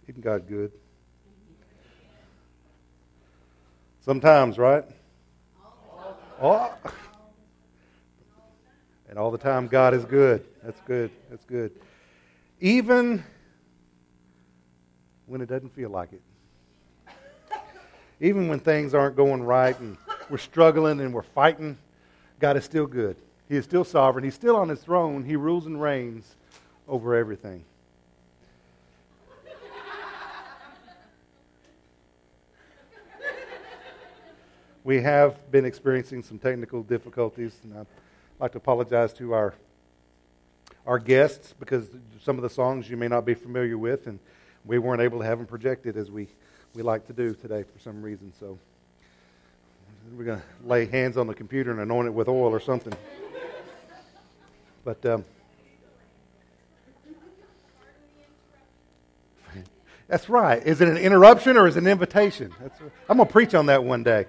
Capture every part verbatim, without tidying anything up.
Isn't God good? Sometimes, right? Oh. And all the time, God is good. That's good. That's good. Even when it doesn't feel like it. Even when things aren't going right and we're struggling and we're fighting, God is still good. He is still sovereign. He's still on His throne. He rules and reigns over everything. We have been experiencing some technical difficulties, and I'd like to apologize to our our guests because some of the songs you may not be familiar with, and we weren't able to have them projected as we, we like to do today for some reason. So we're going to lay hands on the computer and anoint it with oil or something. But um, that's right. Is it an interruption or is it an invitation? That's, I'm going to preach on that one day.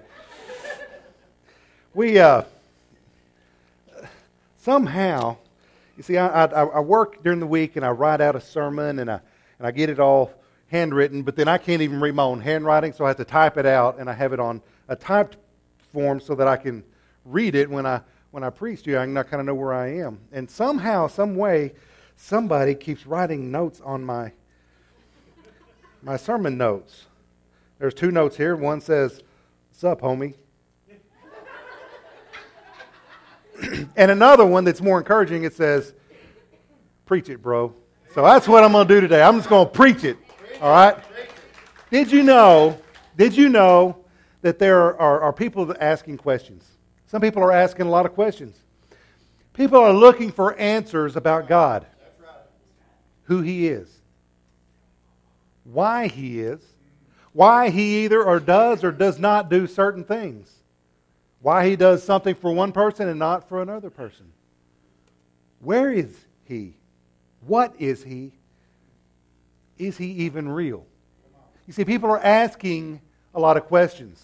We uh, somehow, you see, I, I, I work during the week and I write out a sermon and I and I get it all handwritten, but then I can't even read my own handwriting, so I have to type it out, and I have it on a typed form so that I can read it when I when I preach to you. I can kind of know where I am. And somehow, some way, somebody keeps writing notes on my my sermon notes. There's two notes here. One says, "What's up, homie?" And another one that's more encouraging, it says, "Preach it, bro." So that's what I'm going to do today. I'm just going to preach it. All right? Did you know, did you know that there are, are, are people asking questions? Some people are asking a lot of questions. People are looking for answers about God. Who He is. Why He is. Why He either or does or does not do certain things. Why He does something for one person and not for another person. Where is He? What is He? Is He even real? You see, people are asking a lot of questions.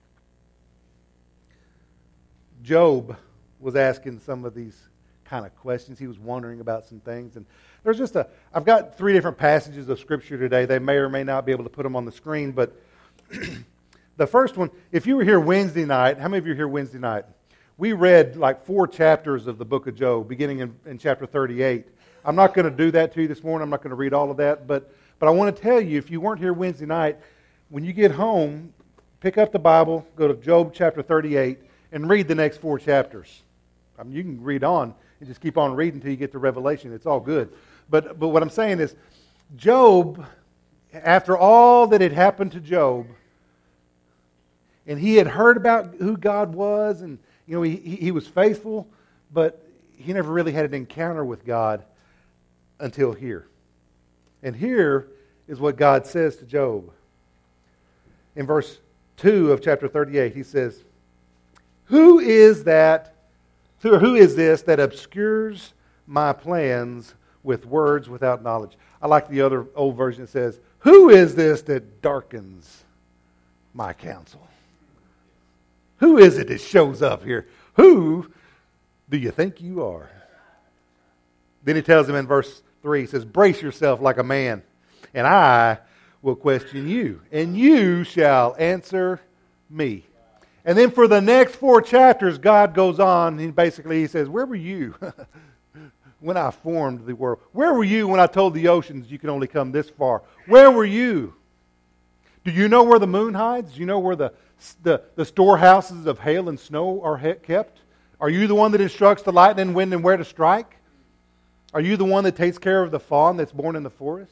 Job was asking some of these kind of questions. He was wondering about some things. And there's just a, I've got three different passages of Scripture today. They may or may not be able to put them on the screen, but the first one, if you were here Wednesday night, how many of you were here Wednesday night? We read like four chapters of the book of Job, beginning in, in chapter thirty-eight. I'm not going to do that to you this morning. I'm not going to read all of that, but but I want to tell you, if you weren't here Wednesday night, when you get home, pick up the Bible, go to Job chapter thirty-eight, and read the next four chapters. I mean, you can read on and just keep on reading until you get to Revelation. It's all good. But but what I'm saying is, Job, after all that had happened to Job, and he had heard about who God was, and you know he, he was faithful, but he never really had an encounter with God until here. And here is what God says to Job. In verse two of chapter thirty-eight, He says, Who is that, or who is this that obscures my plans with words without knowledge? I like the other old version that says, Who is this that darkens my counsel? Who is it that shows up here? Who do you think you are? Then He tells him in verse three, He says, Brace yourself like a man, and I will question you, and you shall answer me. And then for the next four chapters, God goes on, and basically He says, Where were you when I formed the world? Where were you when I told the oceans you can only come this far? Where were you? Do you know where the moon hides? Do you know where the, the, the storehouses of hail and snow are he- kept? Are you the one that instructs the lightning, wind, and where to strike? Are you the one that takes care of the fawn that's born in the forest?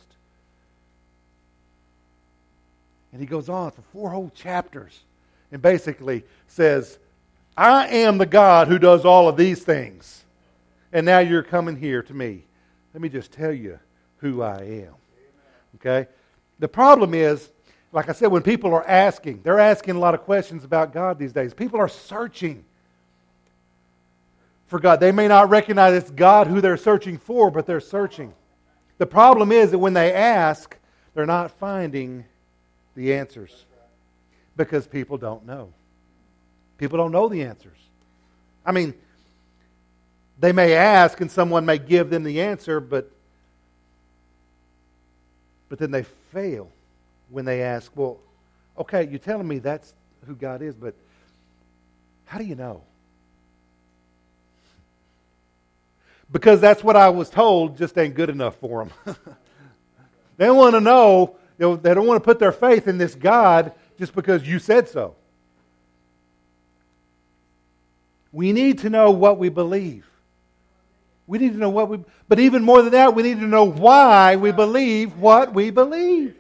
And he goes on for four whole chapters and basically says, I am the God who does all of these things. And now you're coming here to me. Let me just tell you who I am. Okay? The problem is, like I said, when people are asking, they're asking a lot of questions about God these days. People are searching for God. They may not recognize it's God who they're searching for, but they're searching. The problem is that when they ask, they're not finding the answers because people don't know. People don't know the answers. I mean, they may ask and someone may give them the answer, but But then they fail when they ask, well, okay, you're telling me that's who God is, but how do you know? Because that's what I was told just ain't good enough for them. They want to know, they don't want to put their faith in this God just because you said so. We need to know what we believe. We need to know what we... But even more than that, we need to know why we believe what we believe.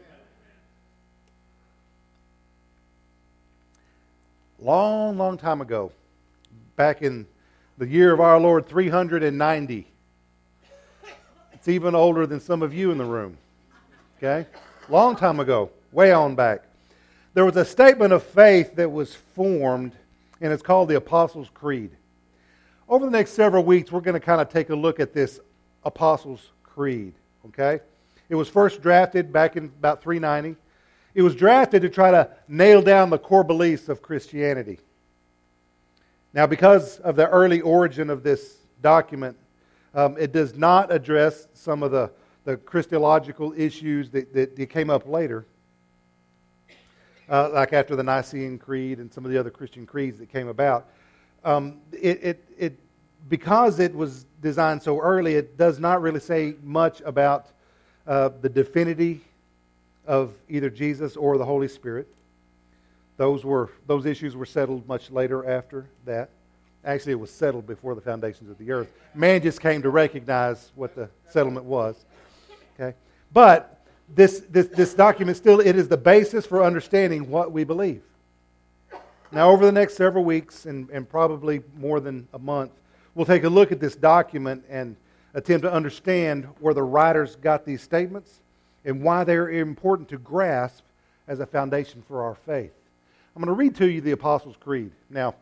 Long, long time ago, back in the year of our Lord, three hundred ninety. It's even older than some of you in the room. Okay? Long time ago, way on back. There was a statement of faith that was formed, and it's called the Apostles' Creed. Over the next several weeks, we're going to kind of take a look at this Apostles' Creed. Okay? It was first drafted back in about three ninety. It was drafted to try to nail down the core beliefs of Christianity. Now, because of the early origin of this document, um, it does not address some of the, the Christological issues that, that, that came up later, uh, like after the Nicene Creed and some of the other Christian creeds that came about. Um, it, it, it, because it was designed so early, it does not really say much about uh, the divinity of either Jesus or the Holy Spirit. Those were those issues were settled much later after that. Actually, it was settled before the foundations of the earth. Man just came to recognize what the settlement was. Okay, but this this this document still it is the basis for understanding what we believe. Now, over the next several weeks and, and probably more than a month, we'll take a look at this document and attempt to understand where the writers got these statements and why they're important to grasp as a foundation for our faith. I'm going to read to you the Apostles' Creed. Now,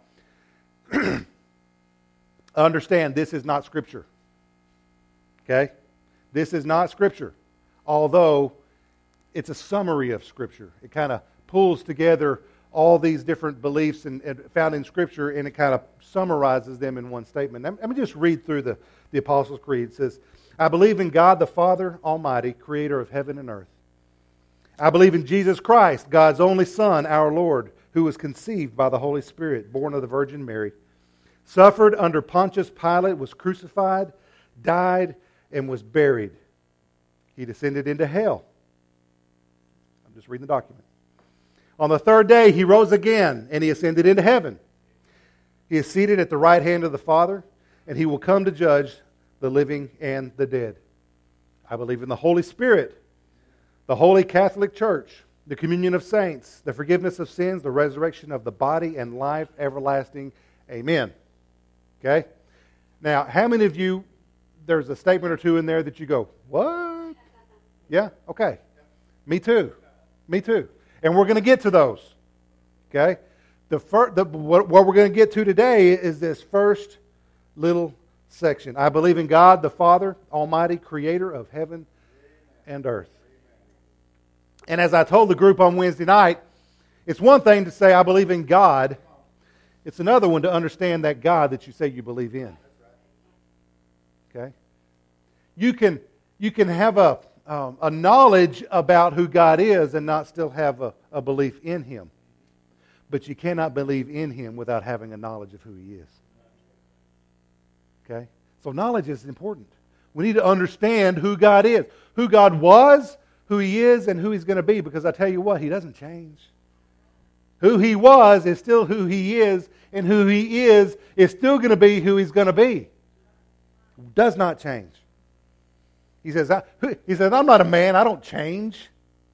understand this is not Scripture. Okay? This is not Scripture, although it's a summary of Scripture. It kind of pulls together all these different beliefs and, and found in Scripture, and it kind of summarizes them in one statement. Let me just read through the, the Apostles' Creed. It says, I believe in God the Father Almighty, creator of heaven and earth. I believe in Jesus Christ, God's only Son, our Lord, who was conceived by the Holy Spirit, born of the Virgin Mary, suffered under Pontius Pilate, was crucified, died, and was buried. He descended into hell. I'm just reading the document. On the third day, he rose again, and he ascended into heaven. He is seated at the right hand of the Father, and he will come to judge the living and the dead. I believe in the Holy Spirit, the Holy Catholic Church, the communion of saints, the forgiveness of sins, the resurrection of the body, and life everlasting. Amen. Okay? Now, how many of you, there's a statement or two in there that you go, what? Yeah? Okay. Me too. Me too. And we're going to get to those. Okay? The, fir- the what, what we're going to get to today is this first little section. I believe in God, the Father, Almighty, creator of heaven and earth. And as I told the group on Wednesday night, it's one thing to say I believe in God. It's another one to understand that God that you say you believe in. Okay? You can you can have a um, a knowledge about who God is and not still have a, a belief in Him. But you cannot believe in Him without having a knowledge of who He is. Okay? So knowledge is important. We need to understand who God is. Who God was, who He is, and who He's going to be. Because I tell you what, He doesn't change. Who He was is still who He is, and who He is is still going to be who He's going to be. Does not change. He says, I, he says, I'm not a man, I don't change.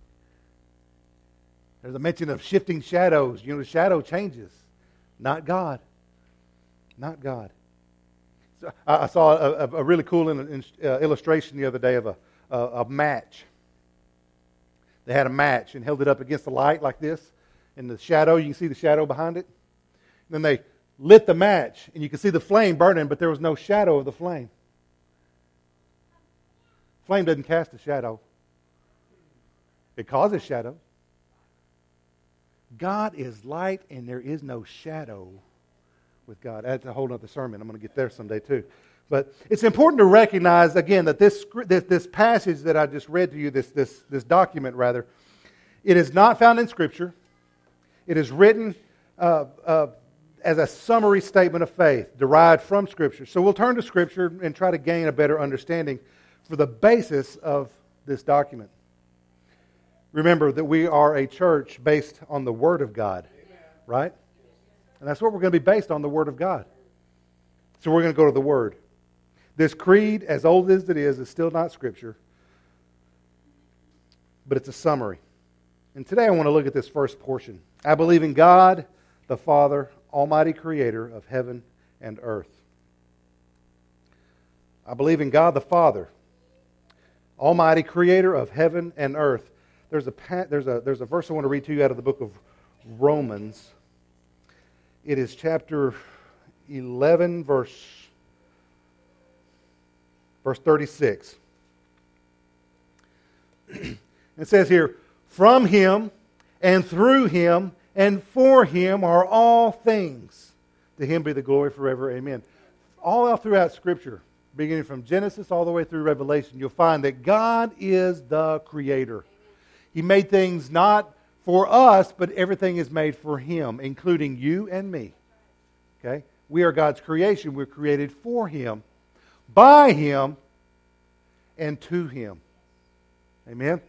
There's a mention of shifting shadows. You know, the shadow changes. Not God. Not God. So I, I saw a, a really cool in, in, uh, illustration the other day of a, a, a match. They had a match and held it up against the light like this. In the shadow, you can see the shadow behind it. Then they lit the match, and you can see the flame burning, but there was no shadow of the flame. Flame doesn't cast a shadow. It causes shadow. God is light, and there is no shadow with God. That's a whole other sermon. I'm going to get there someday too. But it's important to recognize, again, that this, this, this passage that I just read to you, this, this, this document rather, it is not found in Scripture. It is written uh, uh, as a summary statement of faith, derived from Scripture. So we'll turn to Scripture and try to gain a better understanding for the basis of this document. Remember that we are a church based on the Word of God, right? And that's what we're going to be based on, the Word of God. So we're going to go to the Word. This creed, as old as it is, is still not Scripture, but it's a summary. And today I want to look at this first portion. I believe in God, the Father, Almighty Creator of heaven and earth. I believe in God the Father, Almighty Creator of heaven and earth. There's a, there's a, there's a verse I want to read to you out of the book of Romans. It is chapter eleven, verse Verse thirty-six. It says here, from Him and through Him and for Him are all things. To Him be the glory forever. Amen. All throughout Scripture, beginning from Genesis all the way through Revelation, you'll find that God is the Creator. He made things not for us, but everything is made for Him, including you and me. Okay? We are God's creation. We're created for Him, by Him, and to Him. Amen?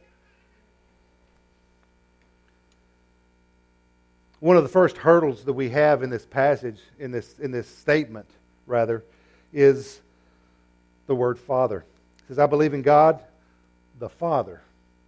One of the first hurdles that we have in this passage, in this, in this statement, rather, is the word Father. It says, I believe in God, the Father.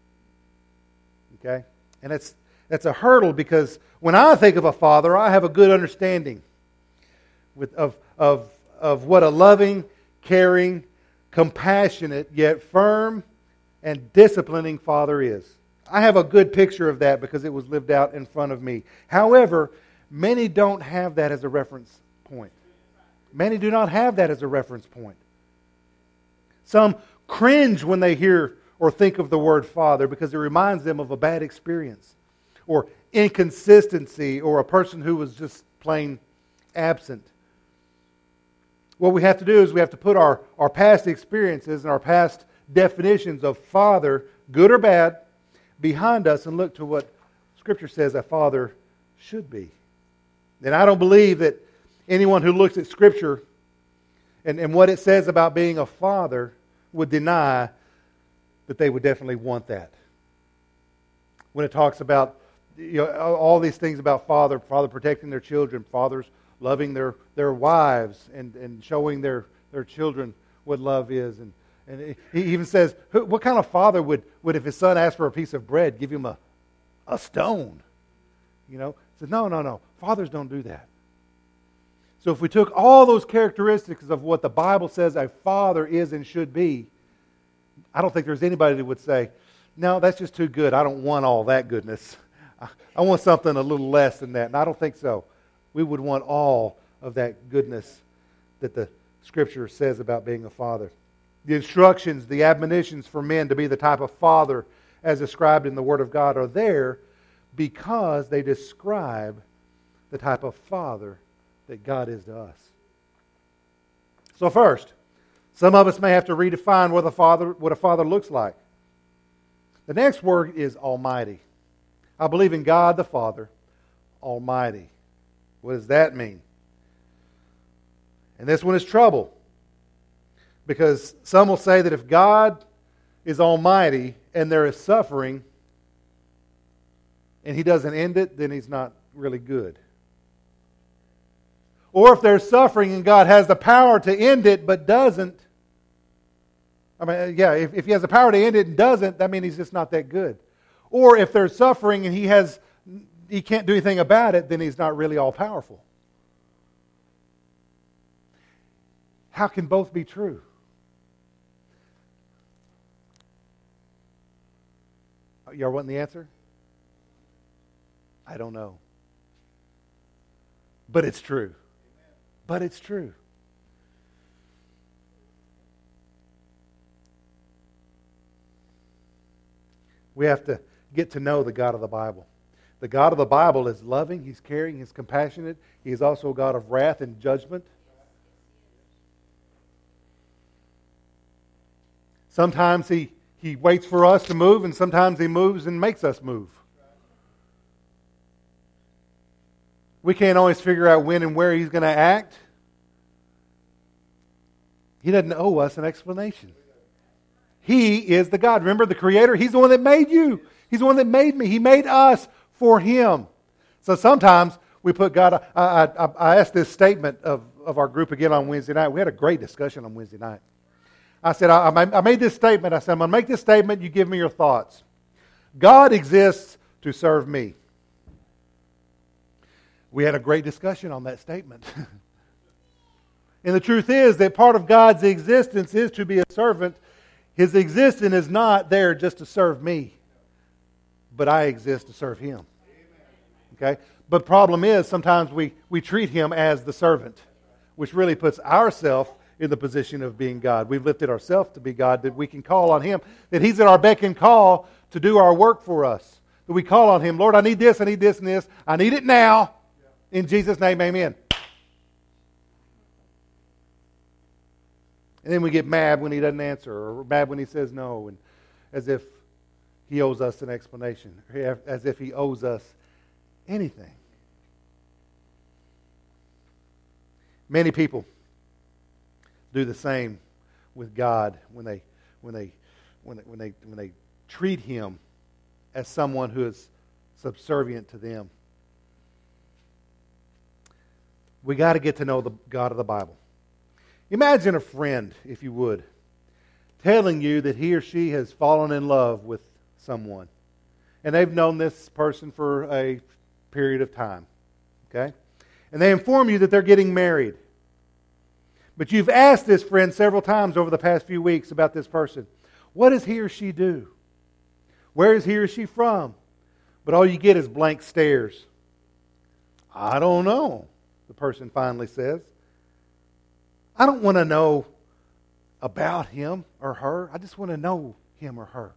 Okay? And it's, that's a hurdle because when I think of a father, I have a good understanding with, of, of, of what a loving, caring, compassionate, yet firm and disciplining father is. I have a good picture of that because it was lived out in front of me. However, many don't have that as a reference point. Many do not have that as a reference point. Some cringe when they hear or think of the word father because it reminds them of a bad experience or inconsistency or a person who was just plain absent. What we have to do is we have to put our, our past experiences and our past definitions of father, good or bad, behind us and look to what Scripture says a father should be. And I don't believe that anyone who looks at Scripture and, and what it says about being a father would deny that they would definitely want that. When it talks about you know, all these things about father, father protecting their children, fathers loving their, their wives and, and showing their, their children what love is. And, and he even says, who, what kind of father would, would, if his son asked for a piece of bread, give him a, a stone? You know, he says, no, no, no. Fathers don't do that. So if we took all those characteristics of what the Bible says a father is and should be, I don't think there's anybody that would say, no, that's just too good. I don't want all that goodness. I, I want something a little less than that. And I don't think so. We would want all of that goodness that the Scripture says about being a father. The instructions, the admonitions for men to be the type of father as described in the Word of God are there because they describe the type of father that God is to us. So first, some of us may have to redefine what a father, what a father looks like. The next word is Almighty. I believe in God the Father, Almighty. What does that mean? And this one is trouble. Because some will say that if God is almighty and there is suffering and He doesn't end it, then He's not really good. Or if there's suffering and God has the power to end it but doesn't, I mean, yeah, if, if He has the power to end it and doesn't, that means He's just not that good. Or if there's suffering and He has He can't do anything about it, then He's not really all-powerful. How can both be true? Y'all want the answer? I don't know. But it's true. But it's true. We have to get to know the God of the Bible. The God of the Bible is loving, He's caring, He's compassionate. He is also a God of wrath and judgment. Sometimes He, he waits for us to move, and sometimes He moves and makes us move. We can't always figure out when and where He's going to act. He doesn't owe us an explanation. He is the God. Remember the Creator? He's the one that made you. He's the one that made me. He made us for Him. So sometimes we put God... I, I, I asked this statement of, of our group again on Wednesday night. We had a great discussion on Wednesday night. I said, I, I made this statement. I said, I'm going to make this statement. You give me your thoughts. God exists to serve me. We had a great discussion on that statement. And the truth is that part of God's existence is to be a servant. His existence is not there just to serve me, but I exist to serve Him. Okay? But problem is, sometimes we, we treat Him as the servant, which really puts ourselves in the position of being God. We've lifted ourselves to be God, that we can call on Him, that He's at our beck and call to do our work for us. That we call on Him, Lord, I need this, I need this and this. I need it now. In Jesus' name, amen. And then we get mad when He doesn't answer, or mad when He says no, and as if He owes us an explanation, as if He owes us anything. Many people do the same with God when they when they when they when they when they treat Him as someone who is subservient to them. We got to get to know the God of the Bible. Imagine a friend, if you would, telling you that he or she has fallen in love with someone. And they've known this person for a period of time. Okay? And they inform you that they're getting married. But you've asked this friend several times over the past few weeks about this person. What does he or she do? Where is he or she from? But all you get is blank stares. I don't know, the person finally says. I don't want to know about him or her. I just want to know him or her.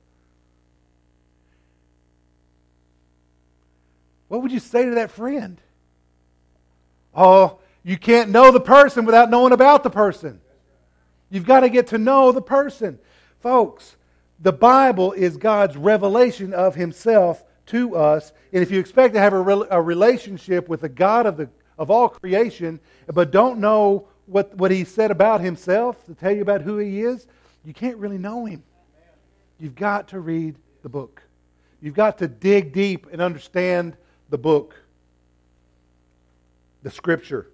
What would you say to that friend? Oh, you can't know the person without knowing about the person. You've got to get to know the person. Folks, the Bible is God's revelation of Himself to us. And if you expect to have a, re- a relationship with the God of the of all creation, but don't know what, what He said about Himself, to tell you about who He is, you can't really know Him. You've got to read the book. You've got to dig deep and understand the book, the Scripture,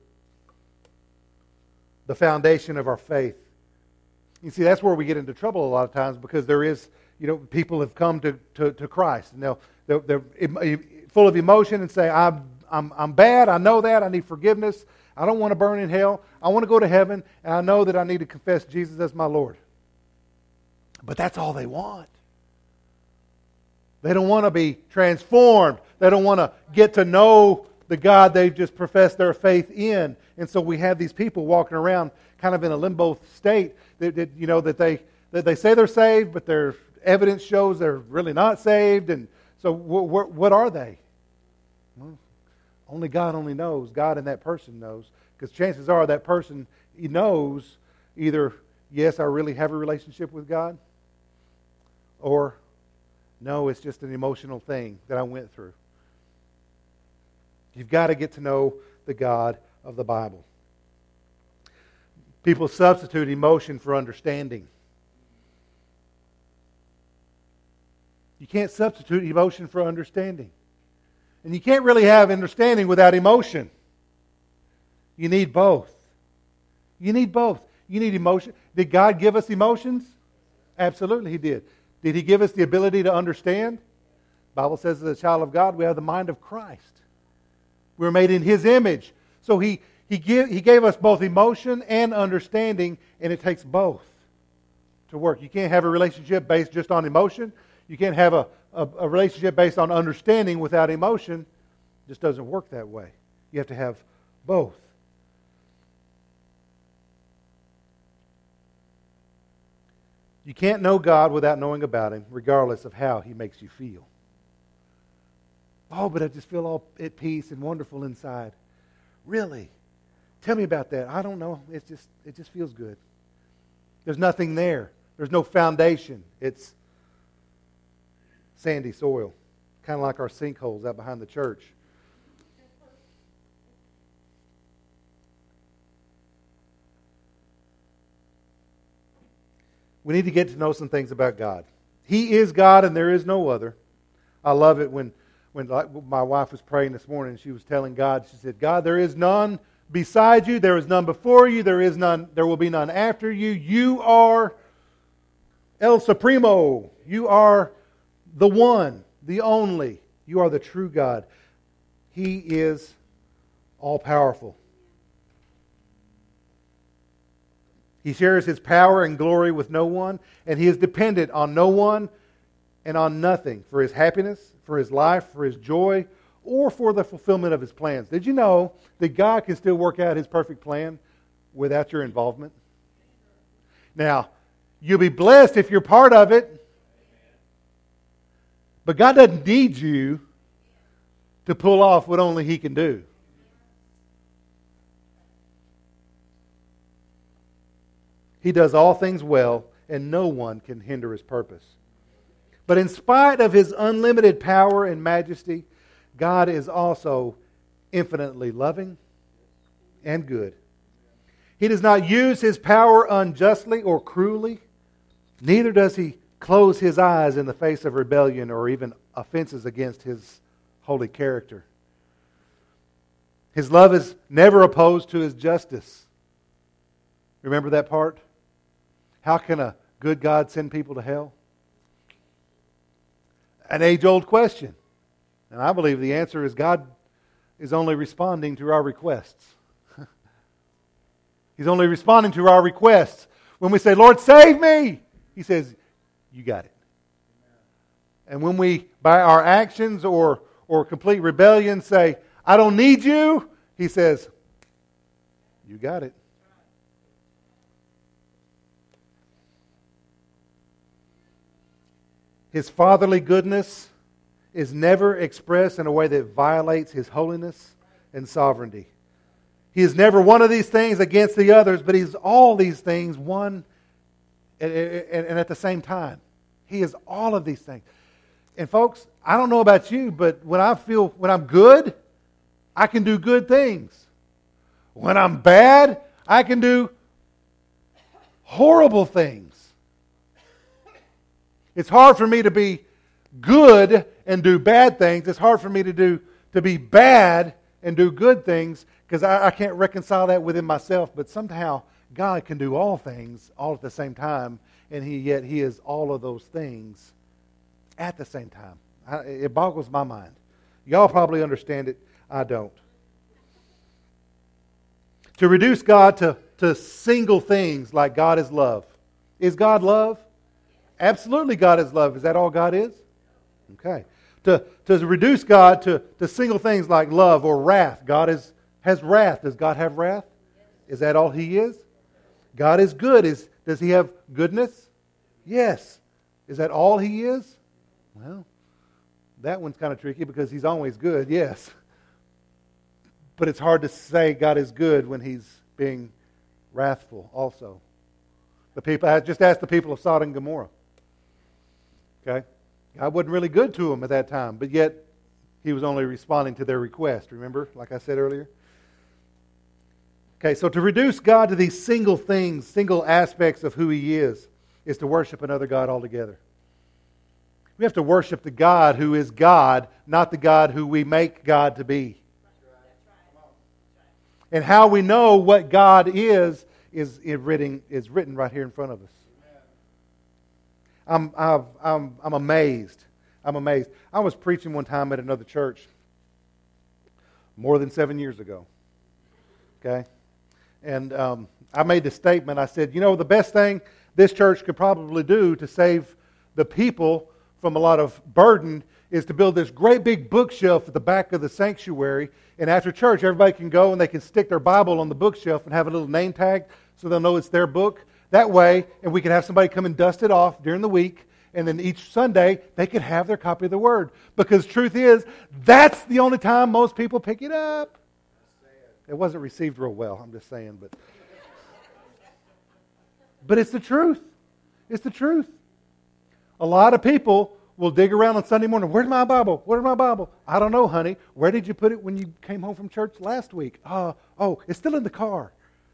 the foundation of our faith. You see, that's where we get into trouble a lot of times, because there is, you know, people have come to, to, to Christ, and they'll, they're, they're full of emotion and say, I'm, I'm, I'm bad, I know that, I need forgiveness, I don't want to burn in hell, I want to go to heaven, and I know that I need to confess Jesus as my Lord. But that's all they want. They don't want to be transformed. They don't want to get to know the God they've just professed their faith in. And so we have these people walking around kind of in a limbo state that, that you know that they that they say they're saved, but their evidence shows they're really not saved. And so wh- wh- what are they? Well, only God only knows. God and that person knows. Because chances are that person, he knows either, yes, I really have a relationship with God, or no, it's just an emotional thing that I went through. You've got to get to know the God of the Bible. People substitute emotion for understanding. You can't substitute emotion for understanding. And you can't really have understanding without emotion. You need both. You need both. You need emotion. Did God give us emotions? Absolutely He did. Did He give us the ability to understand? The Bible says as a child of God, we have the mind of Christ. We're made in His image. So He He, give, he gave us both emotion and understanding, and it takes both to work. You can't have a relationship based just on emotion. You can't have a, a, a relationship based on understanding without emotion. It just doesn't work that way. You have to have both. You can't know God without knowing about Him, regardless of how He makes you feel. Oh, but I just feel all at peace and wonderful inside. Really? Tell me about that. I don't know. It's just it just feels good. There's nothing there. There's no foundation. It's sandy soil, kind of like our sinkholes out behind the church. We need to get to know some things about God. He is God and there is no other. I love it when, when like my wife was praying this morning, she was telling God, she said, God, there is none beside you, there is none before you, there is none, there will be none after you. You are El Supremo. You are the one, the only. You are the true God. He is all-powerful. He shares His power and glory with no one, and He is dependent on no one and on nothing for His happiness, for His life, for His joy, or for the fulfillment of His plans. Did you know that God can still work out His perfect plan without your involvement? Now, you'll be blessed if you're part of it, but God doesn't need you to pull off what only He can do. He does all things well, and no one can hinder His purpose. But in spite of His unlimited power and majesty, God is also infinitely loving and good. He does not use His power unjustly or cruelly. Neither does He close His eyes in the face of rebellion or even offenses against His holy character. His love is never opposed to His justice. Remember that part? How can a good God send people to hell? An age-old question. And I believe the answer is God is only responding to our requests. He's only responding to our requests. When we say, Lord, save me, He says, you got it. And when we, by our actions or, or complete rebellion, say, I don't need you, He says, you got it. His fatherly goodness is never expressed in a way that violates His holiness and sovereignty. He is never one of these things against the others, but He's all these things one and at the same time. He is all of these things. And folks, I don't know about you, but when I feel, when I'm good, I can do good things. When I'm bad, I can do horrible things. It's hard for me to be good and do bad things. It's hard for me to do to be bad and do good things because I, I can't reconcile that within myself. But somehow God can do all things all at the same time, and He yet He is all of those things at the same time. I, it boggles my mind. Y'all probably understand it. I don't. To reduce God to, to single things like God is love. Is God love? Absolutely God is love. Is that all God is? Okay. To, to reduce God to, to single things like love or wrath. God is, has wrath. Does God have wrath? Is that all He is? God is good. Is, does He have goodness? Yes. Is that all He is? Well, that one's kind of tricky because He's always good, yes. But it's hard to say God is good when He's being wrathful also. The people, I just asked the people of Sodom and Gomorrah. Okay? God wasn't really good to them at that time, but yet He was only responding to their request. Remember, like I said earlier? Okay, so to reduce God to these single things, single aspects of who He is, is to worship another God altogether. We have to worship the God who is God, not the God who we make God to be. And how we know what God is, is written, is written right here in front of us. I'm, I've, I'm, I'm amazed. I'm amazed. I was preaching one time at another church more than seven years ago. Okay? And um, I made the statement. I said, you know, the best thing this church could probably do to save the people from a lot of burden is to build this great big bookshelf at the back of the sanctuary. And after church, everybody can go and they can stick their Bible on the bookshelf and have a little name tag so they'll know it's their book. That way, and we can have somebody come and dust it off during the week, and then each Sunday, they could have their copy of the Word. Because truth is, that's the only time most people pick it up. It wasn't received real well, I'm just saying. But, but it's the truth. It's the truth. A lot of people will dig around on Sunday morning. Where's my Bible? Where's my Bible? I don't know, honey. Where did you put it when you came home from church last week? Uh, oh, it's still in the car.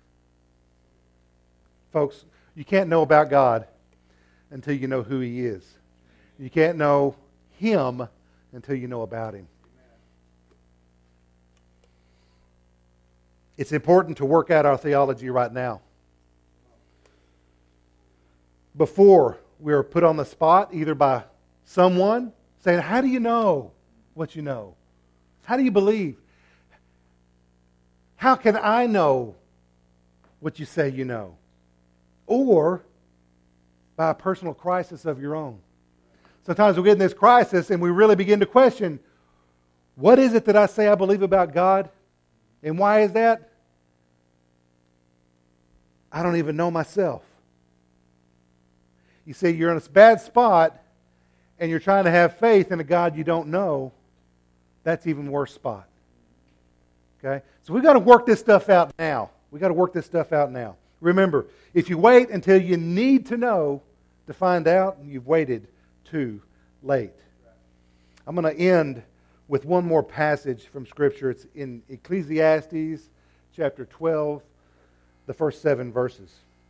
Folks, you can't know about God until you know who He is. You can't know Him until you know about Him. It's important to work out our theology right now. Before we are put on the spot, either by someone saying, how do you know what you know? How do you believe? How can I know what you say you know? Or by a personal crisis of your own. Sometimes we get in this crisis and we really begin to question, what is it that I say I believe about God? And why is that? I don't even know myself. You see, you're in a bad spot and you're trying to have faith in a God you don't know. That's even worse spot. Okay? So we've got to work this stuff out now. We've got to work this stuff out now. Remember, if you wait until you need to know to find out, you've waited too late. I'm going to end with one more passage from Scripture. It's in Ecclesiastes chapter twelve, the first seven verses.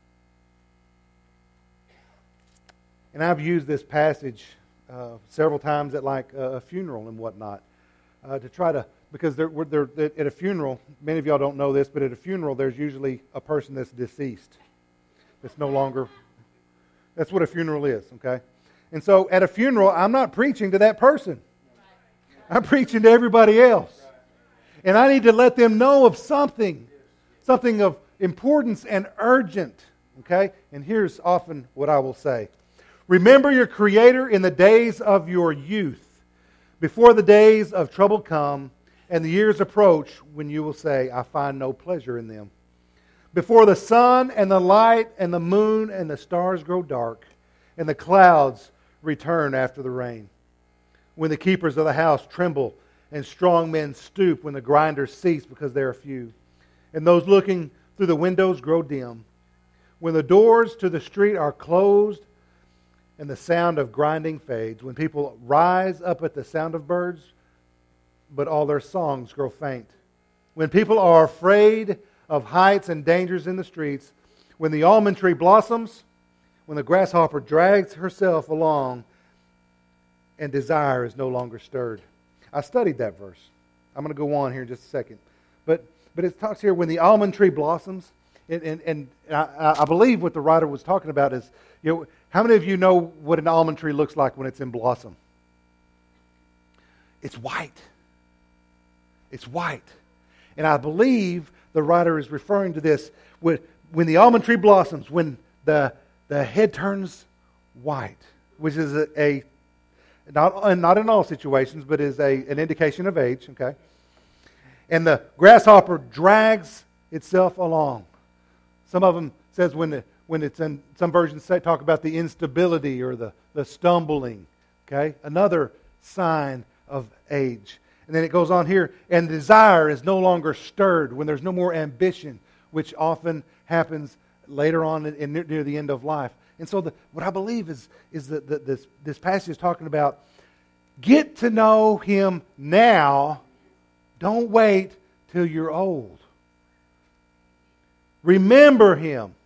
And I've used this passage uh, several times at like a funeral and whatnot uh, to try to, because they're, they're, at a funeral, many of y'all don't know this, but at a funeral there's usually a person that's deceased, that's no longer, that's what a funeral is, okay? And so at a funeral, I'm not preaching to that person. I'm preaching to everybody else. And I need to let them know of something, something of importance and urgent, okay? And here's often what I will say. Remember your Creator in the days of your youth, before the days of trouble come, and the years approach when you will say, I find no pleasure in them. Before the sun and the light and the moon and the stars grow dark, and the clouds return after the rain. When the keepers of the house tremble, and strong men stoop when the grinders cease because they are few, and those looking through the windows grow dim. When the doors to the street are closed, and the sound of grinding fades, when people rise up at the sound of birds, but all their songs grow faint. When people are afraid of heights and dangers in the streets, when the almond tree blossoms, when the grasshopper drags herself along, and desire is no longer stirred. I studied that verse. I'm going to go on here in just a second. But but it talks here when the almond tree blossoms, and, and, and I, I believe what the writer was talking about is, you know, how many of you know what an almond tree looks like when it's in blossom? It's white. It's white. And I believe the writer is referring to this when, when the almond tree blossoms, when the, the head turns white, which is a, a not, not in all situations, but is a, an indication of age, okay? And the grasshopper drags itself along. Some of them says when the, when it's in, some versions say, talk about the instability or the, the stumbling, okay? Another sign of age. And then it goes on here, and desire is no longer stirred when there's no more ambition, which often happens later on in, in near the end of life. And so the, what I believe is, is that, that this, this passage is talking about, get to know Him now. Don't wait till you're old. Remember Him.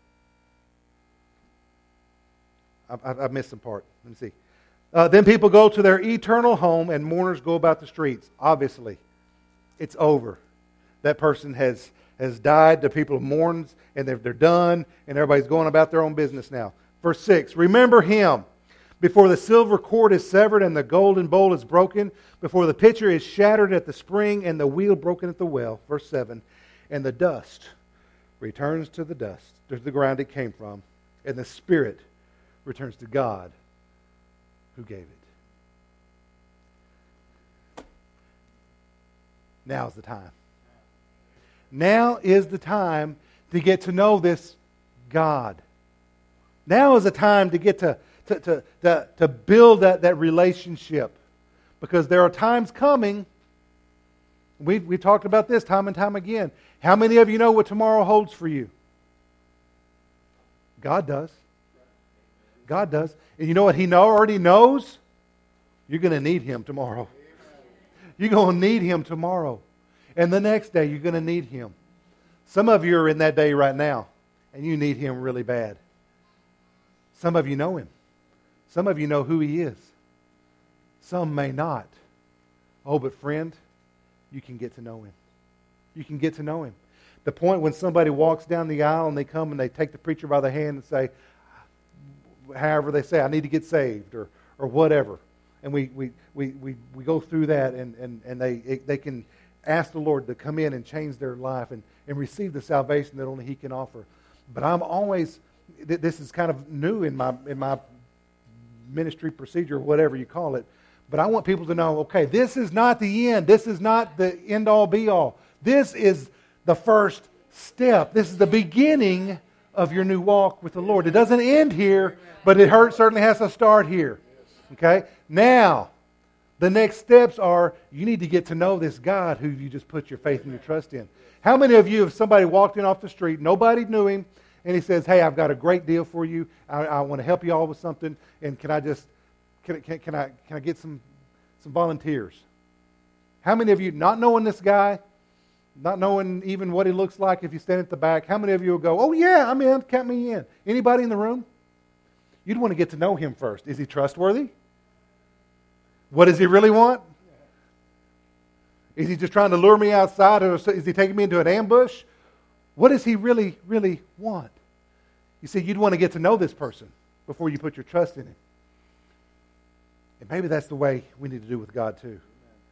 I, I, I missed some part. Let me see. Uh, then people go to their eternal home and mourners go about the streets. Obviously, it's over. That person has, has died. The people mourn and they're, they're done and everybody's going about their own business now. Verse six, remember Him before the silver cord is severed and the golden bowl is broken, before the pitcher is shattered at the spring and the wheel broken at the well. Verse seven, and the dust returns to the dust, to the ground it came from, and the spirit returns to God who gave it. Now's the time. Now is the time to get to know this God. Now is the time to get to, to, to, to, to build that, that relationship. Because there are times coming, we've, we've talked about this time and time again. How many of you know what tomorrow holds for you? God does. God does. And you know what He know, already knows? You're going to need Him tomorrow. You're going to need Him tomorrow. And the next day, you're going to need Him. Some of you are in that day right now, and you need Him really bad. Some of you know Him. Some of you know who He is. Some may not. Oh, but friend, you can get to know Him. You can get to know Him. The point when somebody walks down the aisle and they come and they take the preacher by the hand and say, however they say, I need to get saved, or or whatever. And we we, we, we, we go through that, and, and, and they they can ask the Lord to come in and change their life and, and receive the salvation that only He can offer. But I'm always, this is kind of new in my in my ministry procedure, or whatever you call it, but I want people to know, okay, this is not the end. This is not the end-all, be-all. This is the first step. This is the beginning of your new walk with the Lord. It doesn't end here, but it hurt, certainly has to start here. Okay? Now, the next steps are, you need to get to know this God who you just put your faith and your trust in. How many of you, if somebody walked in off the street, nobody knew him, and he says, hey, I've got a great deal for you. I, I want to help you all with something, and can I just, can, can, can I can I get some, some volunteers? How many of you, not knowing this guy, not knowing even what he looks like if you stand at the back, how many of you will go, oh yeah, I'm in, count me in? Anybody in the room? You'd want to get to know him first. Is he trustworthy? What does he really want? Is he just trying to lure me outside, or is he taking me into an ambush? What does he really, really want? You see, you'd want to get to know this person before you put your trust in him. And maybe that's the way we need to do with God too.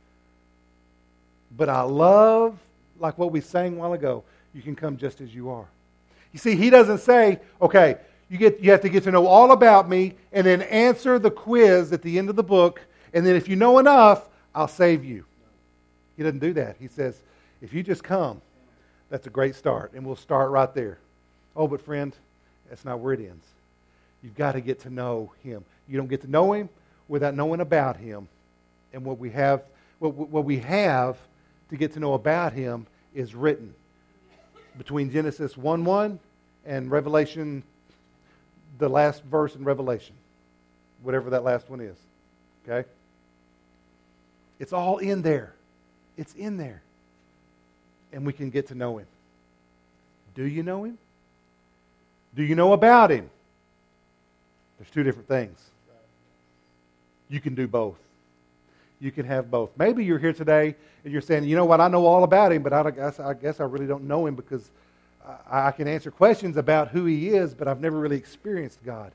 But I love, like what we sang a while ago, you can come just as you are. You see, he doesn't say, okay, you get you have to get to know all about me and then answer the quiz at the end of the book, and then if you know enough, I'll save you. He doesn't do that. He says, if you just come, that's a great start, and we'll start right there. Oh, but friend, that's not where it ends. You've got to get to know him. You don't get to know him without knowing about him. And what we have, what, what we have to get to know about him is written between Genesis one one and Revelation, the last verse in Revelation, whatever that last one is. Okay? It's all in there. It's in there. And we can get to know him. Do you know him? Do you know about him? There's two different things. You can do both. You can have both. Maybe you're here today and you're saying, you know what, I know all about him, but I guess I, guess I really don't know him because I, I can answer questions about who he is, but I've never really experienced God.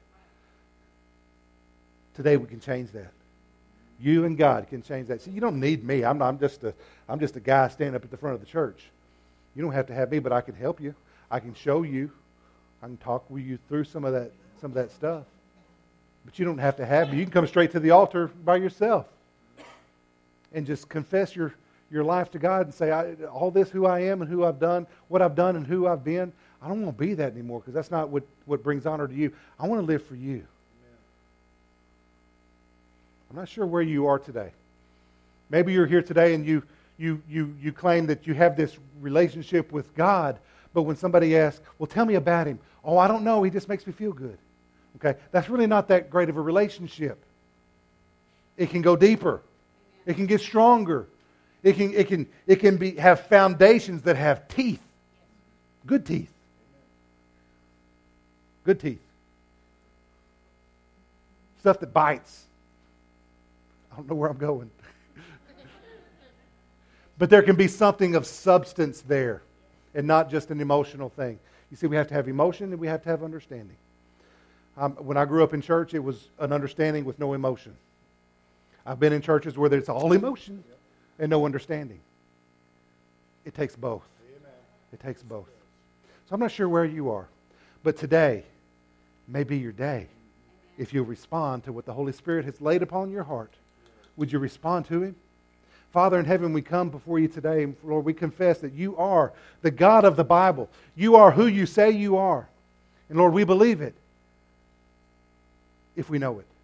Today we can change that. You and God can change that. See, you don't need me. I'm, not, I'm just a I'm just a guy standing up at the front of the church. You don't have to have me, but I can help you. I can show you. I can talk with you through some of that some of that stuff. But you don't have to have me. You can come straight to the altar by yourself and just confess your, your life to God and say, I, all this, who I am and who I've done, what I've done and who I've been, I don't want to be that anymore because that's not what, what brings honor to you. I want to live for you. I'm not sure where you are today. Maybe you're here today and you you you you claim that you have this relationship with God, but when somebody asks, well, tell me about him. Oh, I don't know. He just makes me feel good. Okay? That's really not that great of a relationship. It can go deeper. It can get stronger. It can it can it can be have foundations that have teeth. Good teeth. Good teeth. Stuff that bites. I don't know where I'm going. But there can be something of substance there and not just an emotional thing. You see, we have to have emotion and we have to have understanding. Um, when I grew up in church, it was an understanding with no emotion. I've been in churches where it's all emotion and no understanding. It takes both. It takes both. So I'm not sure where you are, but today may be your day if you'll respond to what the Holy Spirit has laid upon your heart. Would you respond to him? Father in heaven, we come before you today, and Lord, we confess that you are the God of the Bible. You are who you say you are. And Lord, we believe it if we know it.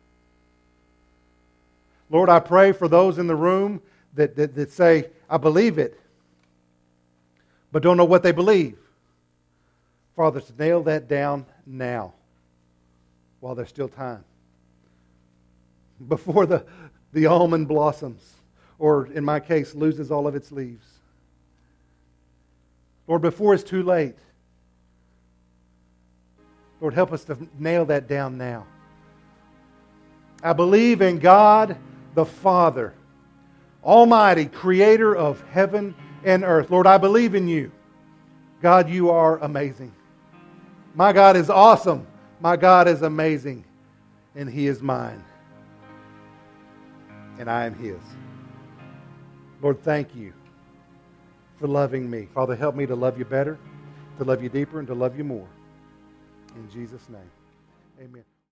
Lord, I pray for those in the room that, that, that say, I believe it, but don't know what they believe. Father, to nail that down now. while there's still time. Before the, the almond blossoms, or in my case, loses all of its leaves. Lord, before it's too late. Lord, help us to nail that down now. I believe in God the Father, Almighty, Creator of heaven and earth. Lord, I believe in you. God, you are amazing. My God is awesome. My God is amazing. And He is mine. And I am His. Lord, thank you for loving me. Father, help me to love you better, to love you deeper, and to love you more. In Jesus' name, amen.